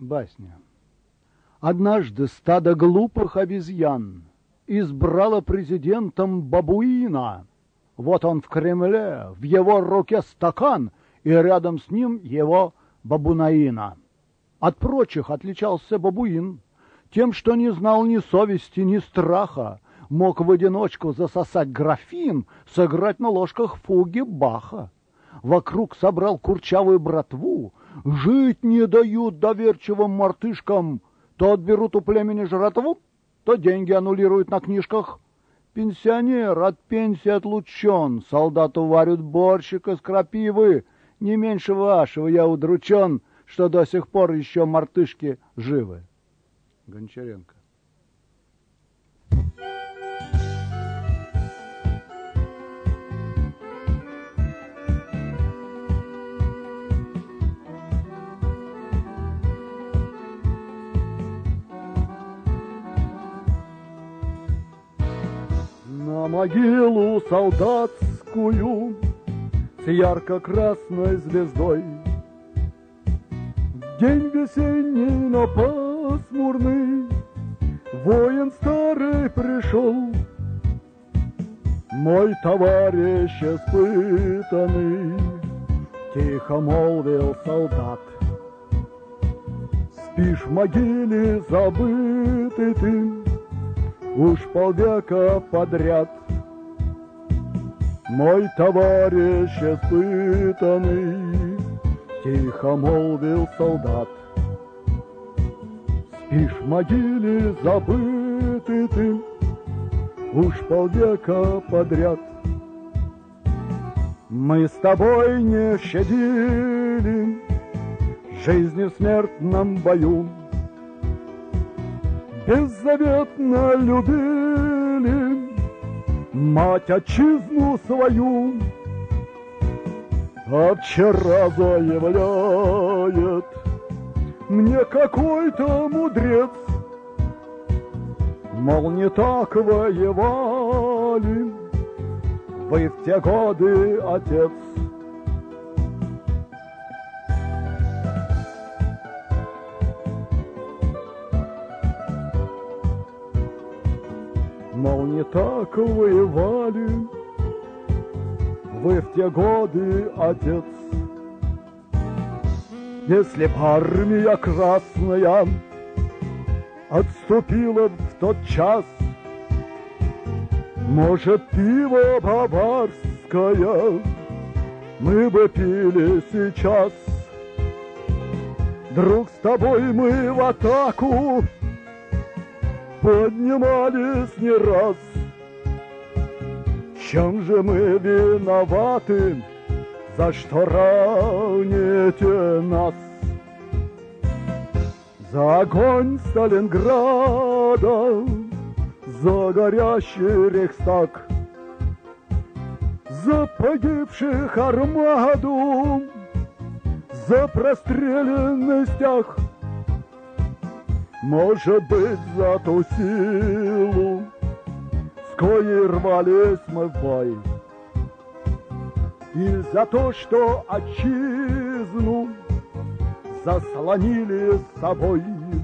Басня. Однажды стадо глупых обезьян избрало президентом бабуина. Вот он в Кремле, в его руке стакан, и рядом с ним его бабунаина. От прочих отличался бабуин тем, что не знал ни совести, ни страха, мог в одиночку засосать графин, сыграть на ложках фуги Баха. Вокруг собрал курчавую братву, жить не дают доверчивым мартышкам, то отберут у племени жратву, то деньги аннулируют на книжках. Пенсионер от пенсии отлучен, солдату варят борщик из крапивы. Не меньше вашего я удручен, что до сих пор еще мартышки живы. Гончаренко. На могилу солдатскую с ярко-красной звездой в день весенний, но пасмурный, воин старый пришел. Мой товарищ испытанный, тихо молвил солдат, спишь в могиле забытый ты уж полвека подряд. Мой товарищ испытанный, тихо молвил солдат, спишь в могиле забытый ты уж полвека подряд. Мы с тобой не щадили жизни в смертном бою, беззаветно любили мать отчизну свою. А вчера заявляет мне какой-то мудрец, мол, не так воевали вы в те годы, отец. Мол, не так воевали вы в те годы, отец. Если б армия красная отступила в тот час, может, пиво баварское мы бы пили сейчас. Друг, с тобой мы в атаку поднимались не раз. Чем же мы виноваты, за что раните нас? За огонь Сталинграда, за горящий Рейхстаг, за погибших армаду, за простреленный стяг. Может быть, за ту силу, с коей рвались мы в бой, и за то, что отчизну заслонили с собой.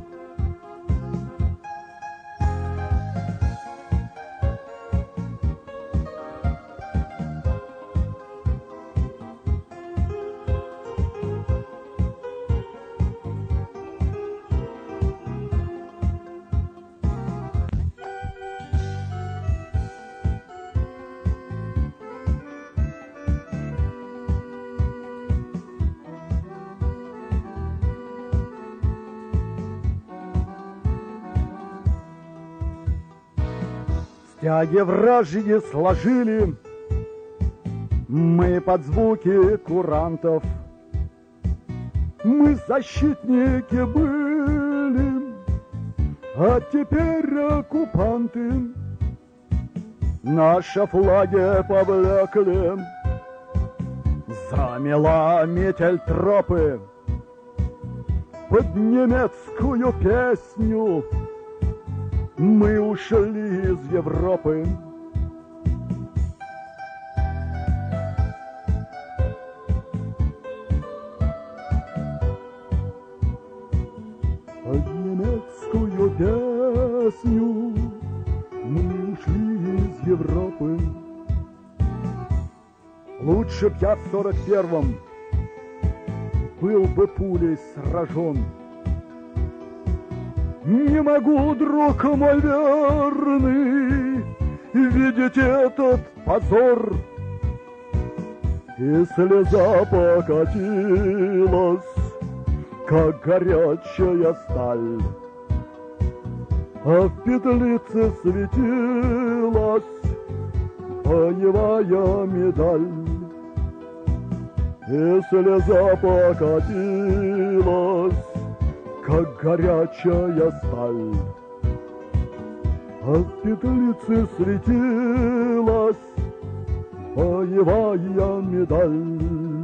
Стяги вражьи сложили мы под звуки курантов. Мы защитники были, а теперь оккупанты. Наши флаги повлекли, замела метель тропы под немецкую песню. Мы ушли из Европы. под немецкую песню мы ушли из Европы. Лучше б я в 41-м был бы пулей сражен. Не могу, друг мой верный, видеть этот позор. И слеза покатилась, как горячая сталь, а в петлице светилась боевая медаль. И слеза покатилась, как горячая сталь, а в петлице светилась боевая медаль.